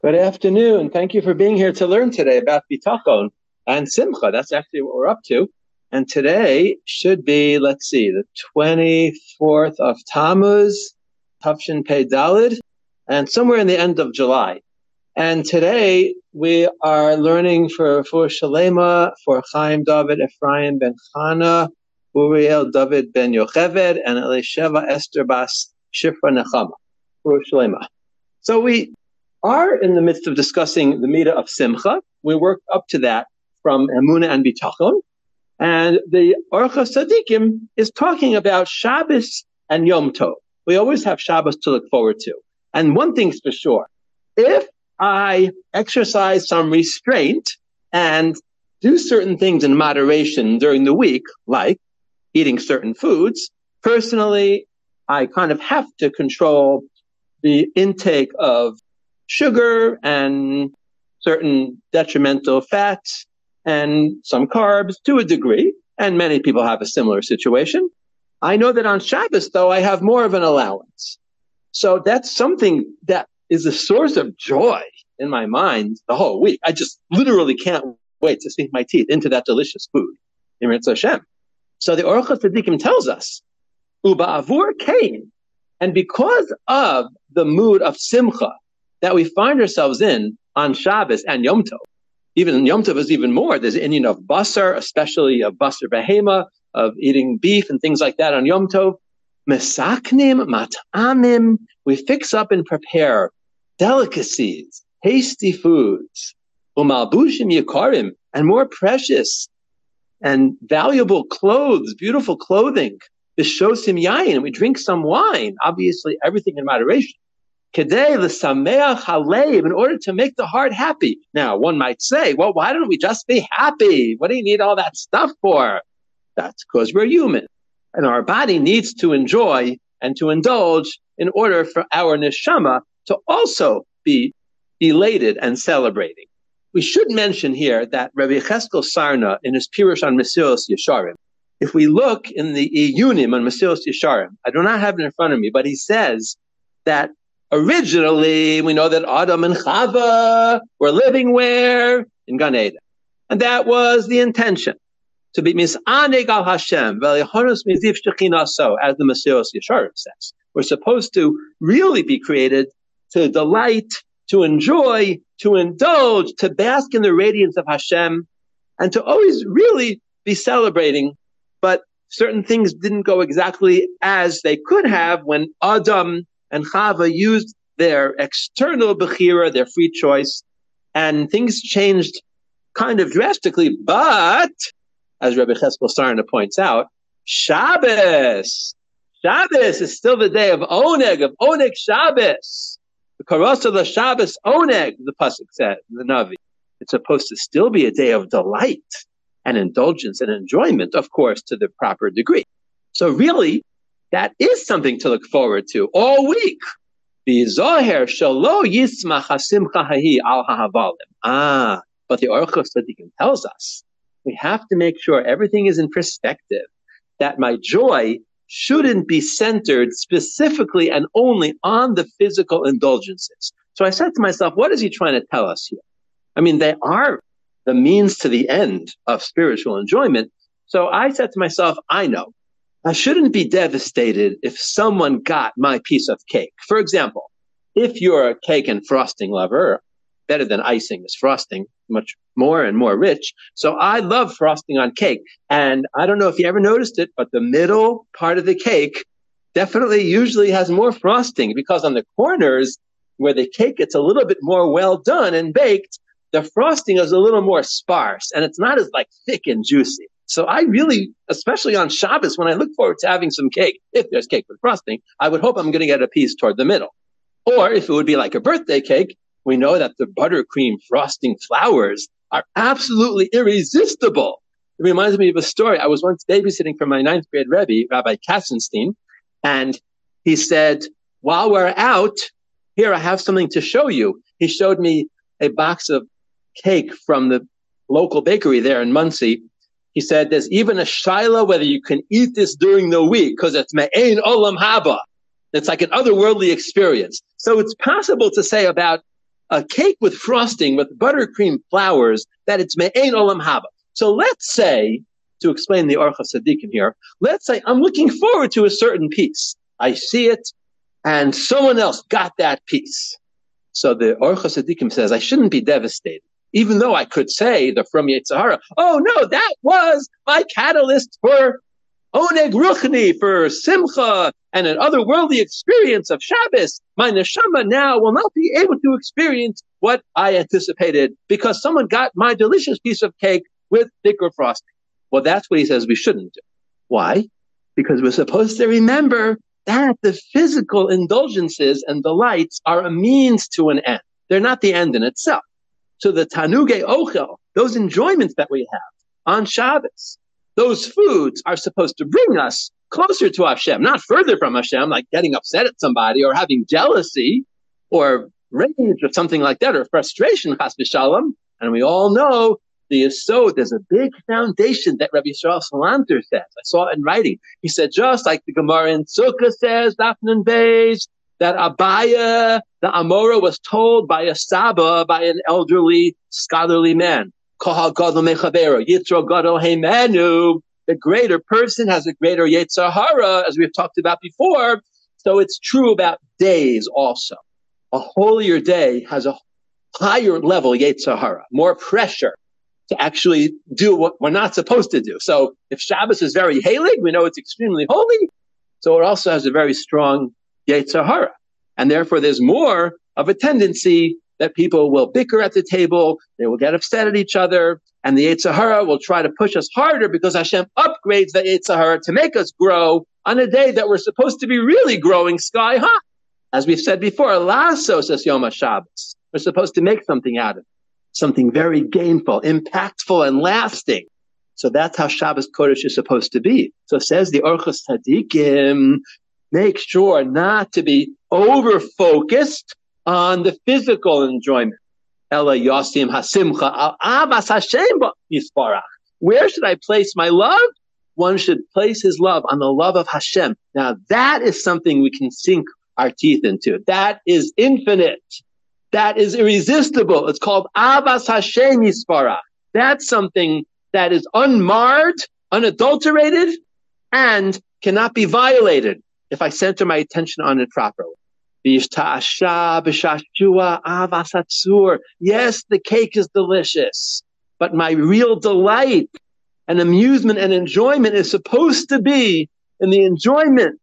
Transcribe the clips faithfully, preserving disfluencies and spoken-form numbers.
Good afternoon. Thank you for being here to learn today about Bitachon and Simcha. That's actually what we're up to. And today should be, let's see, the twenty-fourth of Tammuz, Tafshin Pei Dalid, and somewhere in the end of July. And today we are learning for, for Shalema, for Chaim David Ephraim ben Chana, Uriel David ben Yocheved, and Elisheva Esther Bas Shifra Nechama, for Shalema. So we are in the midst of discussing the Midah of Simcha. We worked up to that from Emunah and Bitachon. And the Orchos Tzadikim is talking about Shabbos and Yom Tov. We always have Shabbos to look forward to. And one thing's for sure, if I exercise some restraint and do certain things in moderation during the week, like eating certain foods, personally, I kind of have to control the intake of sugar and certain detrimental fats and some carbs to a degree. And many people have a similar situation. I know that on Shabbos, though, I have more of an allowance. So that's something that is a source of joy in my mind the whole week. I just literally can't wait to sink my teeth into that delicious food. Emir Hashem. So the Orchos Tzadikim tells us, Uba Avur Kain, and because of the mood of Simcha that we find ourselves in on Shabbos and Yom Tov, even in Yom Tov is even more. There's an Indian of basar, especially of basar behema, of eating beef and things like that on Yom Tov. Mesaknim mat'amim, we fix up and prepare delicacies, hasty foods, umalbushim yikarim, and more precious and valuable clothes, beautiful clothing. Bishosim yayin, and we drink some wine. Obviously, everything in moderation. Kedei l'sameach halev, in order to make the heart happy. Now, one might say, well, why don't we just be happy? What do you need all that stuff for? That's because we're human. And our body needs to enjoy and to indulge in order for our neshama to also be elated and celebrating. We should mention here that Rabbi Cheskel Sarna, in his Pirush on Mesilas Yesharim, if we look in the Iyunim on Mesilas Yesharim, I do not have it in front of me, but he says that originally, we know that Adam and Chava were living where? In Gan Eden. And that was the intention, to be mis'aneg al Hashem, v'lechonos miziv shechinaso, as the Mesilas Yesharim says. We're supposed to really be created to delight, to enjoy, to indulge, to bask in the radiance of Hashem, and to always really be celebrating. But certain things didn't go exactly as they could have when Adam and Chava used their external bechira, their free choice, and things changed kind of drastically. But, as Rabbi Cheskel Sarna points out, Shabbos, Shabbos is still the day of Oneg, of Oneg Shabbos. The Karasa la Shabbos Oneg, the pasuk said, the Navi. It's supposed to still be a day of delight and indulgence and enjoyment, of course, to the proper degree. So really, that is something to look forward to all week. Ah, but the Orchos Tzadikim tells us we have to make sure everything is in perspective, that my joy shouldn't be centered specifically and only on the physical indulgences. So I said to myself, what is he trying to tell us here? I mean, they are the means to the end of spiritual enjoyment. So I said to myself, I know. I shouldn't be devastated if someone got my piece of cake. For example, if you're a cake and frosting lover, better than icing is frosting, much more and more rich. So I love frosting on cake. And I don't know if you ever noticed it, but the middle part of the cake definitely usually has more frosting, because on the corners where the cake gets a little bit more well done and baked, the frosting is a little more sparse and it's not as like thick and juicy. So I really, especially on Shabbos, when I look forward to having some cake, if there's cake with frosting, I would hope I'm going to get a piece toward the middle. Or if it would be like a birthday cake, we know that the buttercream frosting flowers are absolutely irresistible. It reminds me of a story. I was once babysitting for my ninth grade Rebbe, Rabbi Kassenstein, and he said, while we're out, here, I have something to show you. He showed me a box of cake from the local bakery there in Muncie. He said, there's even a shaila whether you can eat this during the week, because it's me'ein olam haba. It's like an otherworldly experience. So it's possible to say about a cake with frosting with buttercream flowers that it's me'ein olam haba. So let's say, to explain the Orchos Tzaddikim here, let's say I'm looking forward to a certain piece. I see it, and someone else got that piece. So the Orchos Tzaddikim says I shouldn't be devastated, even though I could say the from Yetzer Hara, oh no, that was my catalyst for Oneg Ruchni, for Simcha, and an otherworldly experience of Shabbos. My neshama now will not be able to experience what I anticipated because someone got my delicious piece of cake with thicker frosting. Well, that's what he says we shouldn't do. Why? Because we're supposed to remember that the physical indulgences and delights are a means to an end. They're not the end in itself. So the Tanuge Ochel, those enjoyments that we have on Shabbos, those foods are supposed to bring us closer to Hashem, not further from Hashem, like getting upset at somebody or having jealousy or rage or something like that, or frustration, chas v'shalom. And we all know the Yesod, there's a big foundation that Rabbi Yisrael Salanter says. I saw it in writing. He said, just like the Gemara in Sukkah says, Dafnan Beis, that Abaya, the Amora, was told by a Saba, by an elderly, scholarly man. The greater person has a greater Yetzer Hara, as we've talked about before. So it's true about days also. A holier day has a higher level Yetzer Hara, more pressure to actually do what we're not supposed to do. So if Shabbos is very heilig, we know it's extremely holy. So it also has a very strong Yetzer Hara. And therefore there's more of a tendency that people will bicker at the table, they will get upset at each other, and the Yetzer Hara will try to push us harder because Hashem upgrades the Yetzer Hara to make us grow on a day that we're supposed to be really growing sky high. As we've said before, Lasos es Yom HaShabbos. We're supposed to make something out of it, something very gainful, impactful, and lasting. So that's how Shabbos Kodesh is supposed to be. So says the Orchos Tzaddikim, make sure not to be over-focused on the physical enjoyment. Ela Yosim Hasimcha al Avas Hashem Yisparach. Where should I place my love? One should place his love on the love of Hashem. Now that is something we can sink our teeth into. That is infinite. That is irresistible. It's called Avas Hashem Yisparach. That's something that is unmarred, unadulterated, and cannot be violated if I center my attention on it properly. Yes, the cake is delicious, but my real delight and amusement and enjoyment is supposed to be in the enjoyment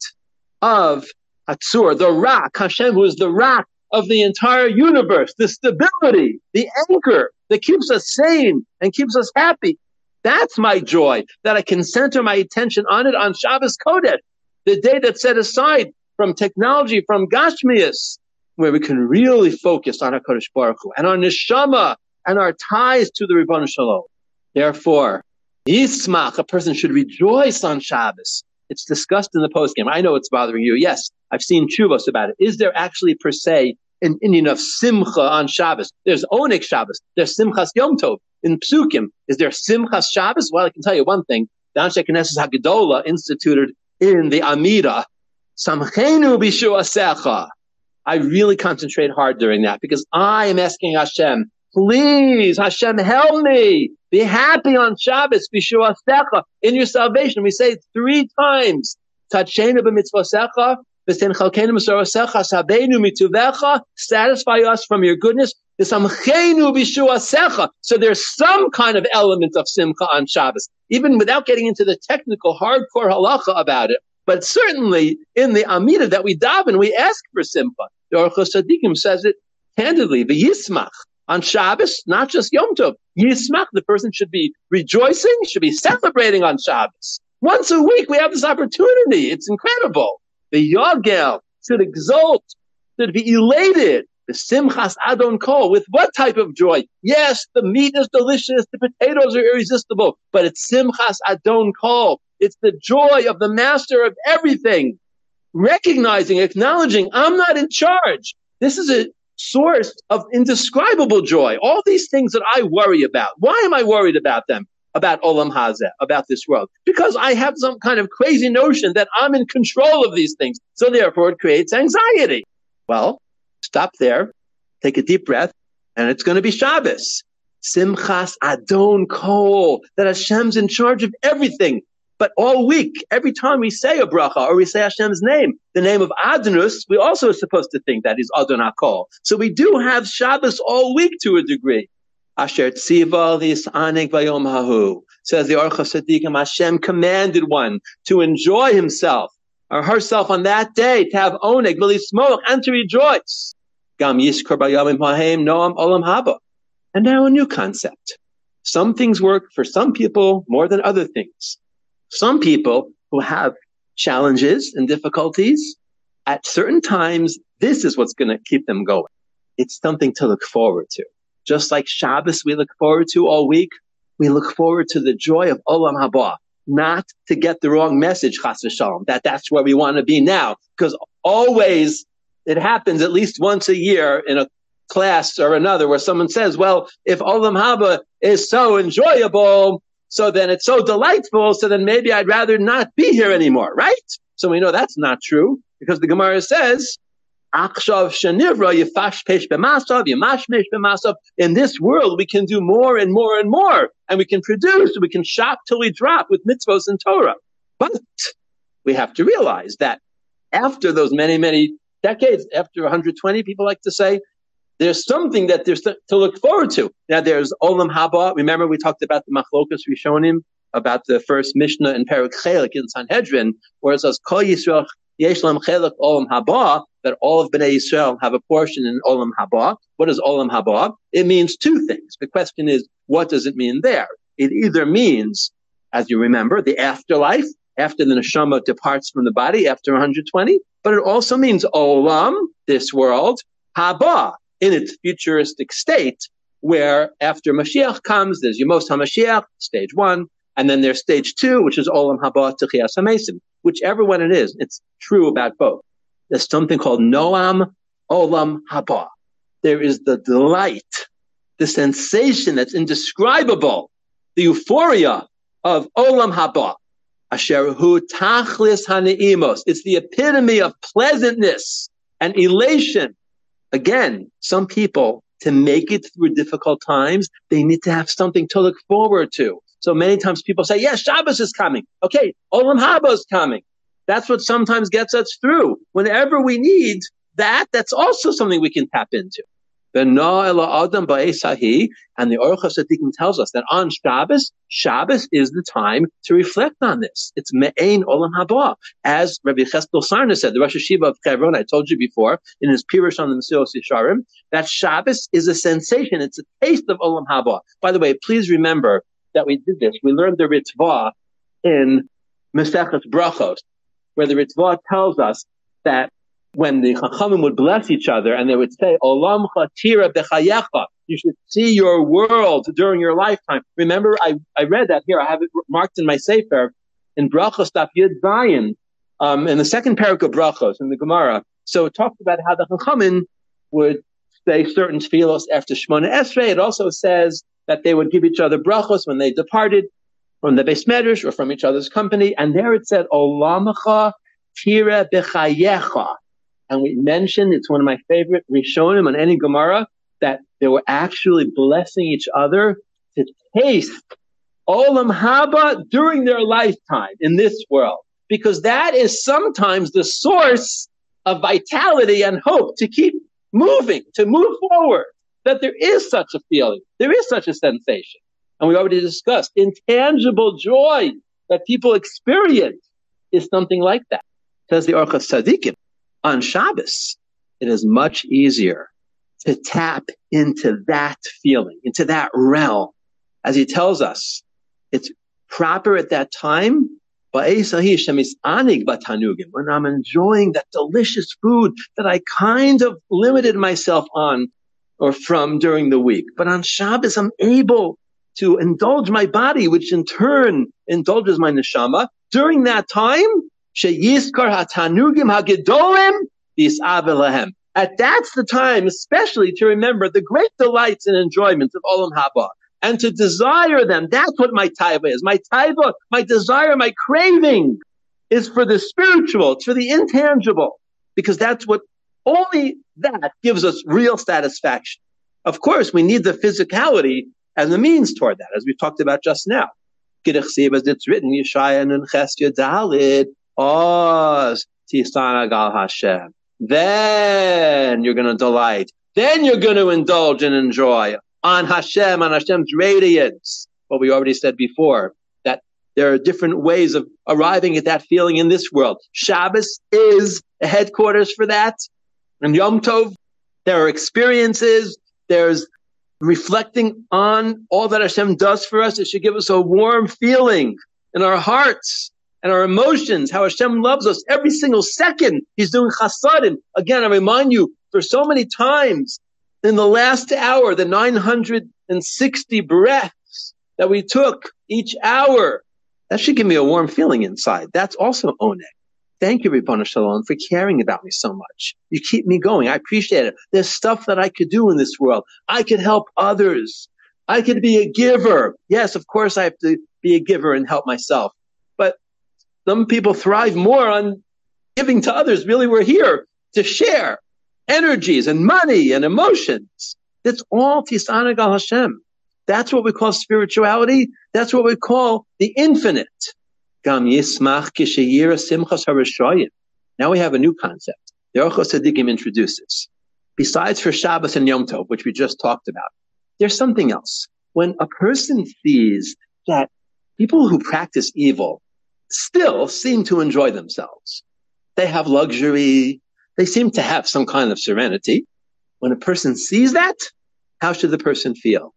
of Hatzur, the rock, Hashem, who is the rock of the entire universe, the stability, the anchor that keeps us sane and keeps us happy. That's my joy, that I can center my attention on it on Shabbos Kodesh, the day that's set aside from technology, from Gashmias, where we can really focus on HaKadosh Baruch Hu and our neshama and our ties to the Ribbon Shalom. Therefore, Yismach, a person should rejoice on Shabbos. It's discussed in the postgame. I know it's bothering you. Yes, I've seen chuvos about it. Is there actually per se an Indian of Simcha on Shabbos? There's Oneg Shabbos. There's Simchas Yom Tov in Psukim. Is there Simchas Shabbos? Well, I can tell you one thing. The Anshe Knesset HaGedola instituted in the Amida, Samchenu b'shuasecha. I really concentrate hard during that because I am asking Hashem, please, Hashem, help me. Be happy on Shabbos, b'shuasecha, in your salvation. We say it three times. Tachenu b'mitzvosecha, v'sen chalkenu b'sorosecha, sabeinu mituvecha, satisfy us from your goodness. V'samchenu b'shuasecha. So there's some kind of element of simcha on Shabbos, even without getting into the technical, hardcore halacha about it. But certainly in the Amida that we daven, we ask for simcha. The Orchos Tzaddikim says it candidly. The Yismach on Shabbos, not just Yom Tov. Yismach, the person should be rejoicing, should be celebrating on Shabbos. Once a week we have this opportunity. It's incredible. The Yogel should exult, should be elated. The Simchas Adon Kol, with what type of joy? Yes, the meat is delicious, the potatoes are irresistible, but it's Simchas Adon Kol. It's the joy of the master of everything. Recognizing, acknowledging, I'm not in charge. This is a source of indescribable joy. All these things that I worry about. Why am I worried about them? About Olam Hazeh, about this world? Because I have some kind of crazy notion that I'm in control of these things. So therefore it creates anxiety. Well, stop there. Take a deep breath. and it's going to be Shabbos. Simchas Adon Kol, that Hashem's in charge of everything. But all week, every time we say a bracha or we say Hashem's name, the name of Adonus, we also are supposed to think that he's Adon HaKol. So we do have Shabbos all week to a degree. Asher tziva lis'anig vayom hahu, says the Orcha Tzadikim, Hashem commanded one to enjoy himself or herself on that day, to have oneg, v'lismoch, and to rejoice. Gam yishkor bayamim hahem noam olam haba. And now a new concept. Some things work for some people more than other things. Some people who have challenges and difficulties, at certain times, this is what's going to keep them going. It's something to look forward to. Just like Shabbos we look forward to all week, we look forward to the joy of Olam Haba. Not to get the wrong message, chas v'shalom, that that's where we want to be now. Because always it happens at least once a year in a class or another where someone says, well, if Olam Haba is so enjoyable, so then it's so delightful, so then maybe I'd rather not be here anymore, right? So we know that's not true, because the Gemara says, Akshav shenivra yifash pesh b'masav, yimashmesh b'masav. In this world, we can do more and more and more, and we can produce, we can shop till we drop with mitzvos and Torah. But we have to realize that after those many, many decades, after one hundred twenty, people like to say, there's something that there's to, to look forward to. Now there's Olam Haba. Remember we talked about the Machlokas Rishonim, about the first Mishnah in Perek Chelik in Sanhedrin, where it says, Kol Yisrael Yesh Lam Chelik Olam Haba, that all of Bnei Yisrael have a portion in Olam Haba. What is Olam Haba? It means two things. The question is, what does it mean there? It either means, as you remember, the afterlife, after the neshama departs from the body after one hundred twenty, but it also means Olam, this world, Haba, in its futuristic state, where after Mashiach comes, there's Yemos HaMashiach, stage one, and then there's stage two, which is Olam Haba Techiyas HaMesim. Whichever one it is, it's true about both. There's something called Noam Olam Haba. There is the delight, the sensation that's indescribable, the euphoria of Olam Haba. Asher hu tachlis haneimos. It's the epitome of pleasantness and elation. Again, some people, to make it through difficult times, they need to have something to look forward to. So many times people say, yes, Shabbos is coming. Okay, Olam Haba is coming. That's what sometimes gets us through. Whenever we need that, that's also something we can tap into. And the Orcha Tzadikim tells us that on Shabbos, Shabbos is the time to reflect on this. It's Me'ein Olam Haba. As Rabbi Cheskel Sarna said, the Rosh Hashiva of Hebron, I told you before, in his Pirush on the Mesilas Yesharim, that Shabbos is a sensation. It's a taste of Olam Haba. By the way, please remember that we did this. We learned the Ritzvah in Maseches Brachos, where the Ritzvah tells us that when the Chachamim would bless each other and they would say, Olam Tira B'chayecha, you should see your world during your lifetime. Remember, I, I read that here. I have it marked in my Sefer in Brachos Daf Yud Zayin, um, in the second parak of Brachos in the Gemara. So it talks about how the Chachamim would say certain tefillos after Shmona Esrei. It also says that they would give each other brachos when they departed from the Beis Medrash or from each other's company. And there it said, Olamacha Tira B'chayecha. And we mentioned, it's one of my favorite Rishonim on any Gemara, that they were actually blessing each other to taste Olam Haba during their lifetime in this world. Because that is sometimes the source of vitality and hope to keep moving, to move forward. That there is such a feeling, there is such a sensation. And we already discussed, intangible joy that people experience is something like that. Says the Orcha Tzadikim. On Shabbos, it is much easier to tap into that feeling, into that realm. As he tells us, it's proper at that time, when I'm enjoying that delicious food that I kind of limited myself on or from during the week. But on Shabbos, I'm able to indulge my body, which in turn indulges my neshama. During that time, Sheyiskar hatanugim hagedolim yisav elahem. At that's the time, especially to remember the great delights and enjoyments of Olam Haba, and to desire them. That's what my taiva is. My taiva, my desire, my craving is for the spiritual, it's for the intangible, because that's what only that gives us real satisfaction. Of course, we need the physicality and the means toward that, as we talked about just now. As it's written, Yeshaya and Ches Yadalid, Oz Tisana Gal Hashem. Then you're going to delight. Then you're going to indulge and enjoy on Hashem, on Hashem's radiance. What we already said before, that there are different ways of arriving at that feeling in this world. Shabbos is the headquarters for that. And Yom Tov, there are experiences. There's reflecting on all that Hashem does for us. It should give us a warm feeling in our hearts and our emotions, how Hashem loves us every single second. He's doing chasadim. Again, I remind you, for so many times in the last hour, the nine hundred sixty breaths that we took each hour, that should give me a warm feeling inside. That's also oneg. Thank you, Ribbon Shalom, for caring about me so much. You keep me going. I appreciate it. There's stuff that I could do in this world. I could help others. I could be a giver. Yes, of course I have to be a giver and help myself. But some people thrive more on giving to others. Really, we're here to share energies and money and emotions. That's all Tisana Gal Hashem. That's what we call spirituality. That's what we call the infinite. Now we have a new concept. The Orchos Tzadikim introduces. Besides for Shabbos and Yom Tov, which we just talked about, there's something else. When a person sees that people who practice evil still seem to enjoy themselves, they have luxury, they seem to have some kind of serenity. When a person sees that, how should the person feel?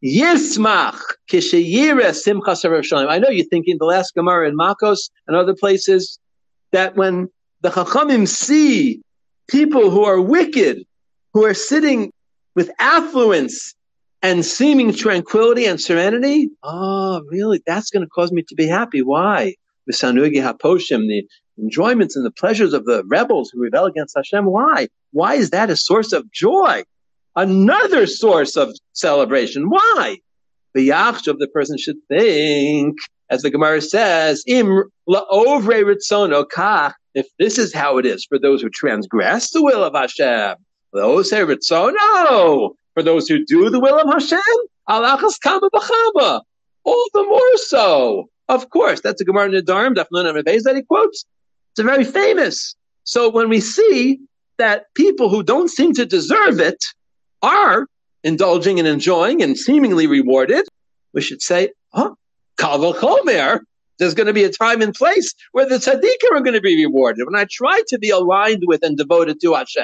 Yismach kishayira simchas harashanim. I know you're thinking the last Gemara in Makos and other places that when the Chachamim see people who are wicked, who are sitting with affluence and seeming tranquility and serenity, oh, really? That's going to cause me to be happy. Why? V'sanugi haposhim, the enjoyments and the pleasures of the rebels who rebel against Hashem. Why? Why is that a source of joy? Another source of celebration. Why? The Yachshav, the person should think, as the Gemara says, Im la'ovre ritzono kach, if this is how it is for those who transgress the will of Hashem, those say ritzono, for those who do the will of Hashem, alachas kama b'chama, all the more so. Of course, that's a Gemara in Nedarim, Daf Nun Amud Beis that he quotes. It's very famous. So when we see that people who don't seem to deserve it are indulging and enjoying and seemingly rewarded, we should say, oh, Kal v'chomer, there's going to be a time and place where the tzaddikim are going to be rewarded. When I try to be aligned with and devoted to Hashem.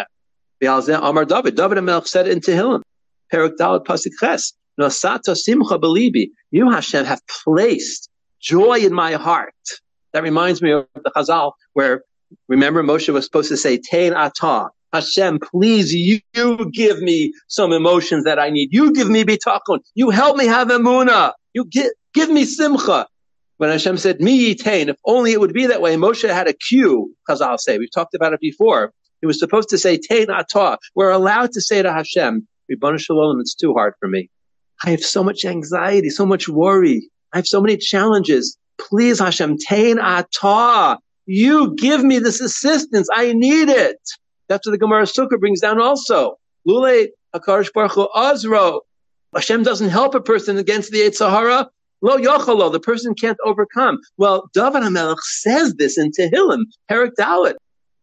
Amar David, David HaMelech said it in Tehillim, Perek Daled Pasuk Ches, Nosata simcha belibi, you Hashem have placed joy in my heart. That reminds me of the Chazal where, remember, Moshe was supposed to say, Tein atah, Hashem, please, you, you give me some emotions that I need. You give me bitachon. You help me have emunah. You give, give me simcha. When Hashem said, mi yitain, if only it would be that way, Moshe had a cue, Chazal say. We've talked about it before. He was supposed to say, tein atah. We're allowed to say to Hashem, Ribbon Shalom, it's too hard for me. I have so much anxiety, so much worry. I have so many challenges. Please, Hashem, tein atah. You give me this assistance. I need it. That's what the Gemara Sukkah brings down also. Lule HaKadosh Baruch Hu Azro. Hashem doesn't help a person against the Yetzer Hara. Lo yochalo, the person can't overcome. Well, David HaMelech says this in Tehillim, Perek Dalet.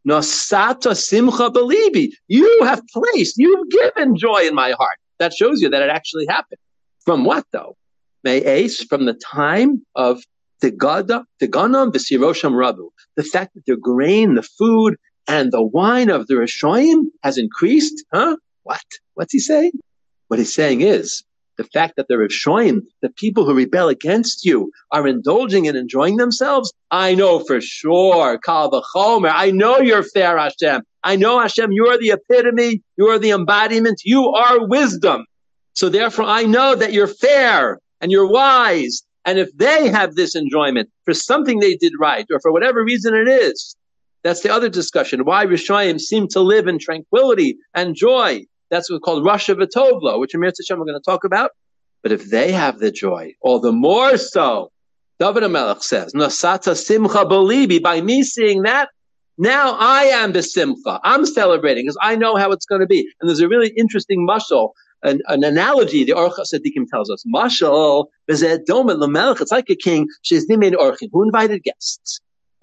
Nosata simcha belibi. You have placed, you've given joy in my heart. That shows you that it actually happened. From what though? May Ace, from the time of the Gada, the Ganam, the Sirosham Rabu. The fact that the grain, the food, and the wine of the Rishoyim has increased? Huh? What? What's he saying? What he's saying is the fact that the Rishoyim, the people who rebel against you, are indulging and enjoying themselves. I know for sure, Kal v'chomer. I know you're fair, Hashem. I know, Hashem, you are the epitome. You are the embodiment. You are wisdom. So therefore, I know that you're fair and you're wise. And if they have this enjoyment for something they did right, or for whatever reason it is, that's the other discussion. Why Rishayim seem to live in tranquility and joy. That's what's called Rasha V'Tovlo, which Amir Tzashem we're going to talk about. But if they have the joy, all the more so, David HaMelech says, Nosata simcha belibi, by me seeing that, now I am the simcha. I'm celebrating because I know how it's going to be. And there's a really interesting mashal an, an analogy the Orcha Sadikim tells us. Mashal, it's like a king, who invited guests.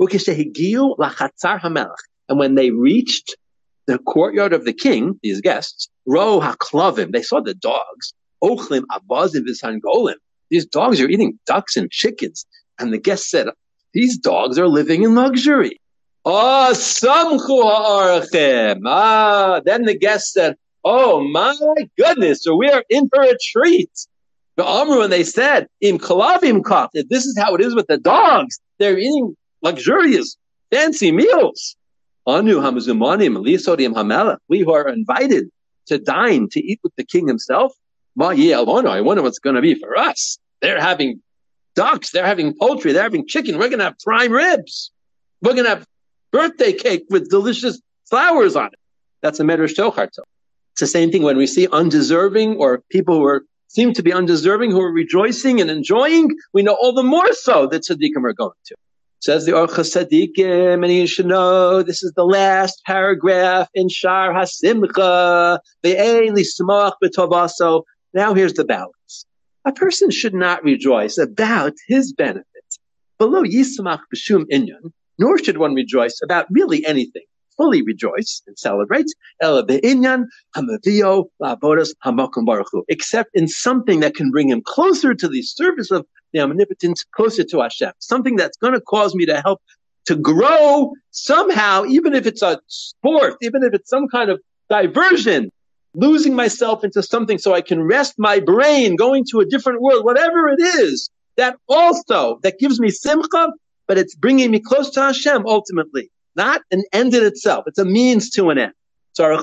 And when they reached the courtyard of the king, these guests, Ro haklavim, they saw the dogs. Ochlim abazim v'sangolim. These dogs are eating ducks and chickens. And the guests said, these dogs are living in luxury. Oh, samchu ha'arachem. Ah, then the guests said, oh my goodness, so we are in for a treat. The Amru, and they said, Im kalavim kach, this is how it is with the dogs. They're eating luxurious, fancy meals. Anu hamazumanim lisodim hamelech. We who are invited to dine, to eat with the king himself. Ma ye alona. I wonder what's going to be for us. They're having ducks. They're having poultry. They're having chicken. We're going to have prime ribs. We're going to have birthday cake with delicious flowers on it. That's a medrash Tochar. It's the same thing when we see undeserving or people who are seem to be undeserving who are rejoicing and enjoying. We know all the more so that tzaddikim are going to. Says the Orcha Tzadikim, and you should know this is the last paragraph in Shar HaSimcha. Ve'ein lismach b'tovaso. Now here's the balance. A person should not rejoice about his benefit. Below yismach b'shum inyan, nor should one rejoice about really anything. Fully rejoice and celebrate, ela be'inyan hamavio la'avodas hamakom baruch hu, except in something that can bring him closer to the service of the omnipotent, closer to Hashem. Something that's going to cause me to help to grow somehow, even if it's a sport, even if it's some kind of diversion, losing myself into something so I can rest my brain, going to a different world, whatever it is, that also, that gives me simcha, but it's bringing me close to Hashem ultimately. Not an end in itself. It's a means to an end. Says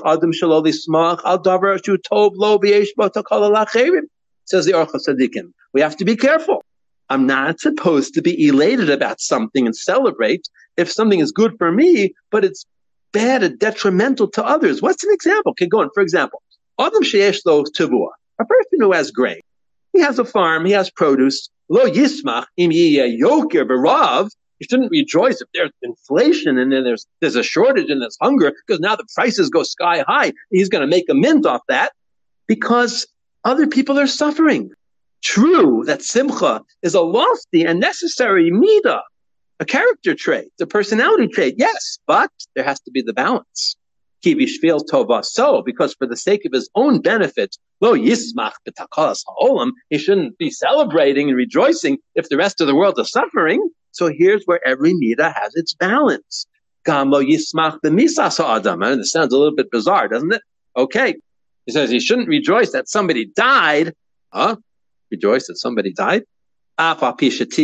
the Orcha Tzadikim. We have to be careful. I'm not supposed to be elated about something and celebrate if something is good for me, but it's bad and detrimental to others. What's an example? Okay, go on. For example, Adam sheyesh lo tivua, a person who has grain. He has a farm. He has produce. Lo yismach im yiyeh yoker b'rav. You shouldn't rejoice if there's inflation and then there's there's a shortage and there's hunger because now the prices go sky high. He's going to make a mint off that because other people are suffering. True that simcha is a lofty and necessary midah, a character trait, a personality trait, yes, but there has to be the balance. Ki b'shvil tova so, because for the sake of his own benefit, lo yismach b'takalas ha'olam, he shouldn't be celebrating and rejoicing if the rest of the world is suffering. So here's where every midah has its balance. Gam lo yismach b'misas ha'adam. And it sounds a little bit bizarre, doesn't it? Okay. He says he shouldn't rejoice that somebody died. Huh? Rejoice that somebody died? Even though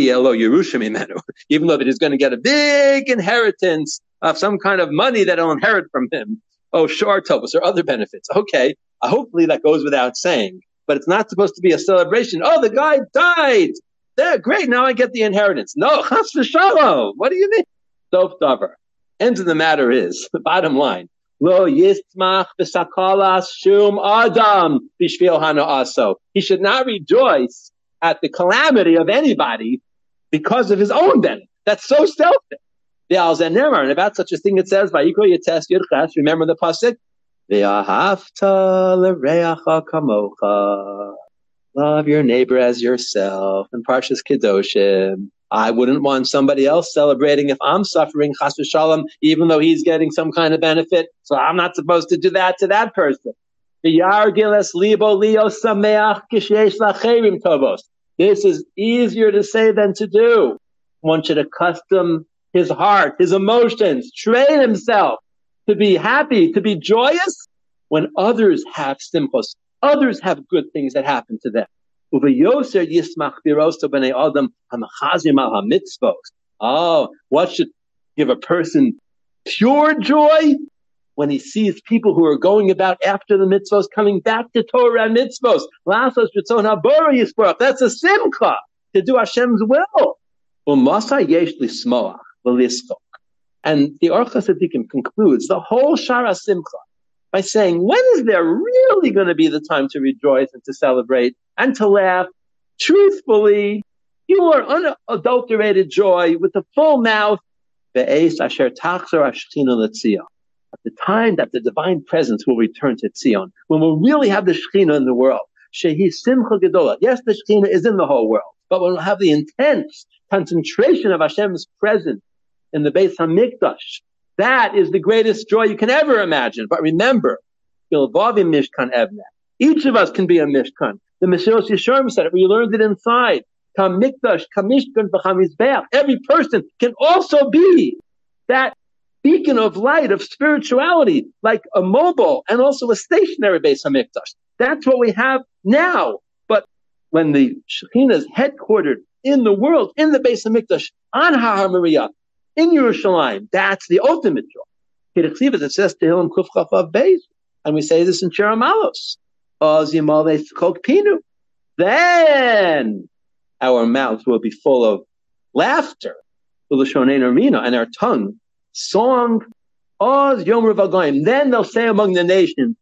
that he's going to get a big inheritance of some kind of money that he'll inherit from him. Oh, sure, Tovos, or other benefits. Okay. Uh, hopefully that goes without saying. But it's not supposed to be a celebration. Oh, the guy died. There, great. Now I get the inheritance. No, chas v'shalom. What do you mean? Sof davar. End of the matter is, the bottom line. Lo yismach b'sakalas shum adam b'shvil hana'aso. He should not rejoice at the calamity of anybody because of his own benefit. That's so selfish. The Al Zenemar, and about such a thing it says, Vayikro Yates Yudchas, remember the pasuk? Ve'ahavta l'reacha kamocha. Love your neighbor as yourself. And Parshas Kedoshim. I wouldn't want somebody else celebrating if I'm suffering, chas v'shalom, even though he's getting some kind of benefit. So I'm not supposed to do that to that person. This is easier to say than to do. One should accustom his heart, his emotions, train himself to be happy, to be joyous when others have simchos, others have good things that happen to them. Oh, what should give a person pure joy? When he sees people who are going about after the mitzvos, coming back to Torah and mitzvos. That's a simcha, to do Hashem's will. And the Orcha Tzadikim concludes the whole Shara Simcha by saying, when is there really going to be the time to rejoice and to celebrate and to laugh? Truthfully, pure, unadulterated joy with a full mouth. At the time that the divine presence will return to Zion, when we'll really have the Shekhinah in the world, Shehi Simcha Gedola. Yes, the Shekhinah is in the whole world, but when we'll have the intense concentration of Hashem's presence in the Beis Hamikdash, that is the greatest joy you can ever imagine. But remember, Bilvavim Mishkan Evneh. Each of us can be a Mishkan. The Mesilas Yesharim said it. We learned it inside. Kam Mikdash, Kam Mishkan, V'cham Mizbeach. Every person can also be that beacon of light, of spirituality, like a mobile and also a stationary Beis Hamikdash. That's what we have now. But when the Shekhinah is headquartered in the world, in the Beis Hamikdash, on Har Moriah, in Yerushalayim, that's the ultimate joy. It says Tehillim Kuf Chaf Vav Beis, and we say this in Shir Amalos. Then our mouths will be full of laughter, and our tongue song. Then they'll say among the nations,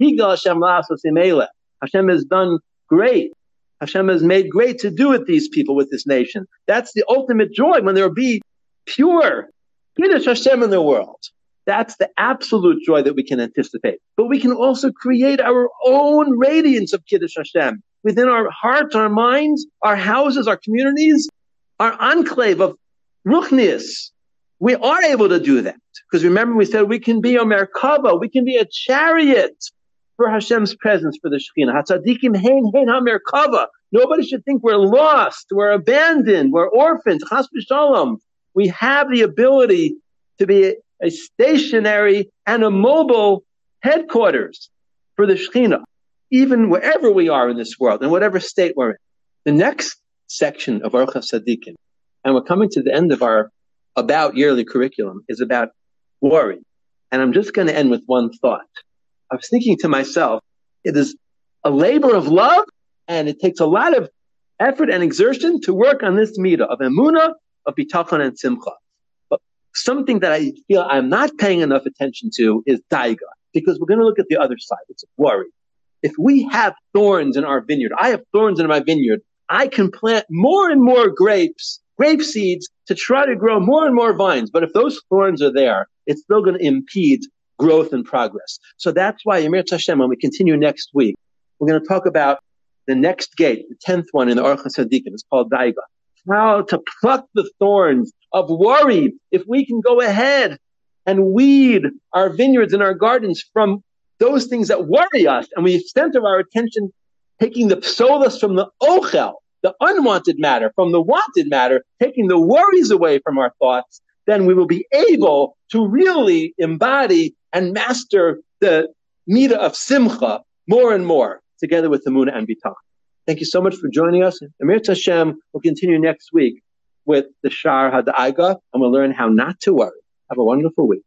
Hashem has done great. Hashem has made great to do with these people, with this nation. That's the ultimate joy, when there will be pure Kiddush Hashem in the world. That's the absolute joy that we can anticipate. But we can also create our own radiance of Kiddush Hashem within our hearts, our minds, our houses, our communities, our enclave of Ruchnius. We are able to do that. Because remember, we said we can be a Merkava, we can be a chariot for Hashem's presence, for the Shekhinah. Hatzadikim hein hein ha-Merkava. Nobody should think we're lost, we're abandoned, we're orphans. Chas v'shalom. We have the ability to be a stationary and a mobile headquarters for the Shekhinah, even wherever we are in this world, in whatever state we're in. The next section of Orchos Tzadikim, and we're coming to the end of our about yearly curriculum, is about worry. And I'm just going to end with one thought. I was thinking to myself, it is a labor of love, and it takes a lot of effort and exertion to work on this midah of emunah, of bitachon and simcha. But something that I feel I'm not paying enough attention to is daiga, because we're going to look at the other side. It's worry. If we have thorns in our vineyard, I have thorns in my vineyard, I can plant more and more grapes, grape seeds, to try to grow more and more vines. But if those thorns are there, it's still going to impede growth and progress. So that's why, Yemir Hashem, when we continue next week, we're going to talk about the next gate, the tenth one in the Orchos Tzadikim. It's called Daiga. How to pluck the thorns of worry. If we can go ahead and weed our vineyards and our gardens from those things that worry us, and we center our attention taking the psolas from the ochel, the unwanted matter, from the wanted matter, taking the worries away from our thoughts, then we will be able to really embody and master the midah of simcha more and more, together with the emunah and bitachon. Thank you so much for joining us. Amir Tashem will continue next week with the Shar HaDaiga, and we'll learn how not to worry. Have a wonderful week.